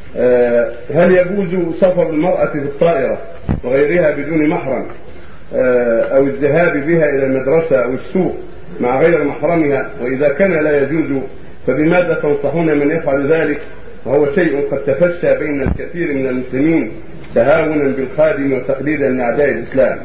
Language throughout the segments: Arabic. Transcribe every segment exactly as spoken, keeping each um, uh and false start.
هل يجوز سفر المرأة في الطائرة وغيرها بدون محرم أو الذهاب بها إلى المدرسة أو السوق مع غير محرمها؟ وإذا كان لا يجوز فبماذا تنصحون من يفعل ذلك وهو شيء قد تفشى بين الكثير من المسلمين تهاونا بالخادم وتقليدا لأعداء الإسلام؟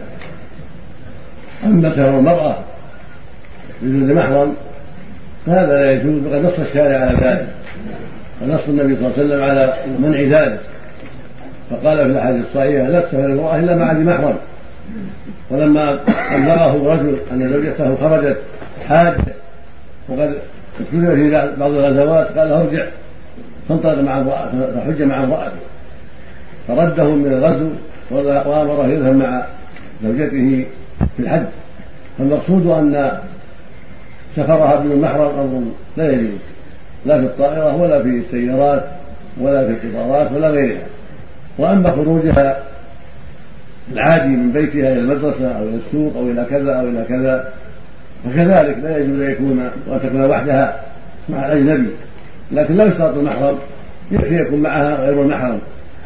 أما سفر المرأة بدون محرم فهذا لا يجوز، وقد نص الشارع على ذلك، ونص النبي صلى الله عليه وسلم على منع ذلك، فقال في الأحاديث الصحيحة لا تسافر المرأة إلا مع ذي محرم. ولما أبلغه رجل أن زوجته خرجت حاجة وقد ابتلي في بعض الغزوات قال ارجع فانطلق مع امرأته فحج مع امرأته، فرده من الغزو وأمره يذهب مع زوجته في الحج. فالمقصود أن سفرها بدون محرم أمر لا يجوز، لا في الطائرة ولا في السيارات ولا في القطارات ولا غيرها. وأما خروجها العادي من بيتها إلى المدرسة أو إلى السوق أو إلى كذا أو إلى كذا فكذلك لا يجوز أن يكون وأن تكون وحدها مع الأجنبي، لكن لا يشترط المحرم، يكفي يكون معها غير المحرم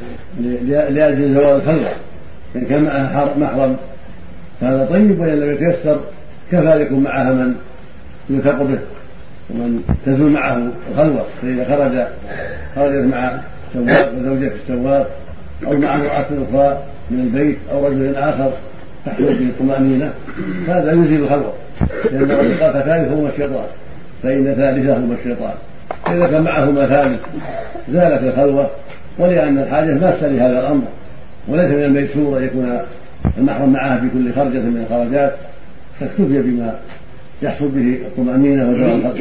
لأجل زوال الخلوة. إن كان معها محرم فهذا طيب، وإن لم يتيسر كفى يكون معها من يثق به ومن تزول معه الخلوة، فإذا خرج خرجت مع سواق وزوجة في السواق أو مع امرأة أخرى من البيت أو رجل آخر تحصل به الطمأنينة هذا يزيل الخلوة، لأن الرفقة ثالثهما الشيطان فإن ثالثهما الشيطان. إذا كان معهما ثالث زالت الخلوة، ولأن الحاجة ماسة لهذا الأمر، وليس من الميسور أن يكون المحرم معها في كل خرجة من الخرجات، فاكتفي بما يحصل به الطمأنينة وزوال الخلوة.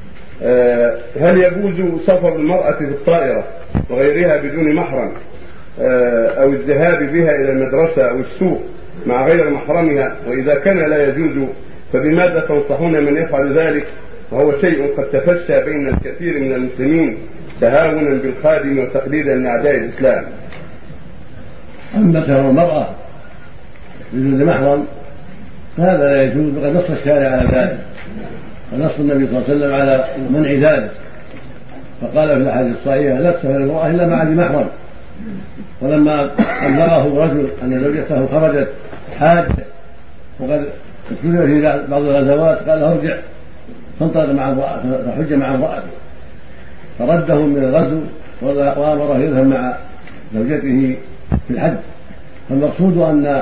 هل يجوز سفر المرأة في الطائرة وغيرها بدون محرم أو الذهاب بها إلى المدرسة أو السوق مع غير محرمها؟ وإذا كان لا يجوز فبماذا تنصحون من يفعل ذلك وهو شيء قد تفشى بين الكثير من المسلمين تهاونا بالخادم وتقليدا لأعداء الإسلام؟ أما سفر المرأة بدون محرم فهذا لا يجوز، وقد نص الشارع على ذلك، ونص النبي صلى الله عليه وسلم على منع ذلك، فقال في الأحاديث الصحيحة لا تسافر المرأة إلا مع ذي محرم. ولما أبلغه رجل أن زوجته خرجت حاجة وقد ابتلي في بعض الغزوات قال ارجع فانطلق مع امرأته فحج مع امرأته، فرده من الغزو وأمره يذهب مع زوجته في الحج. فالمقصود أن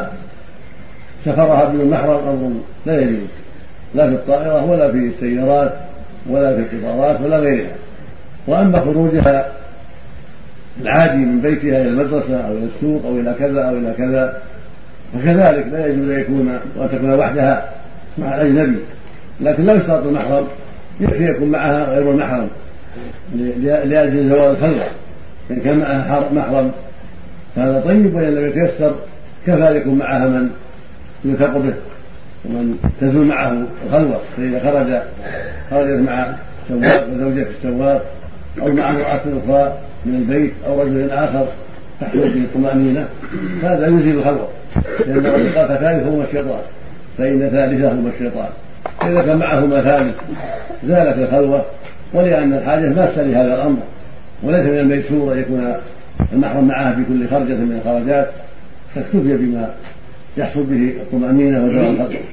سفرها بدون محرم أمر لا يجوز، لا في الطائرة ولا في السيارات ولا في القطارات ولا غيرها. وأما خروجها العادي من بيتها إلى المدرسة أو إلى السوق أو إلى كذا أو إلى كذا فكذلك لا يجوز أن يكون وأن تكون وحدها مع الأجنبي، لكن لا يشترط المحرم، يكفي يكون معها غير المحرم لأجل زوال الخلوة. إن كان معها محرم فهذا طيب، وإن لم يتيسر كفى يكون معها من يثق به ومن تزول معه الخلوة، فإذا خرج خرجت مع سواق وزوجة في السواق أو مع امرأة أخرى من البيت أو رجل آخر تحصل به الطمأنينة هذا يزيل الخلوة، لأن الرفقة ثالثهما الشيطان فإن ثالثهما الشيطان. إذا كان معهما ثالث زالت الخلوة، ولأن الحاجة ماسة لهذا الأمر، وليس من الميسور أن يكون المحرم معها في كل خرجة من الخرجات، فاكتفي بما يحصل به الطمأنينة وزوال الخلوة.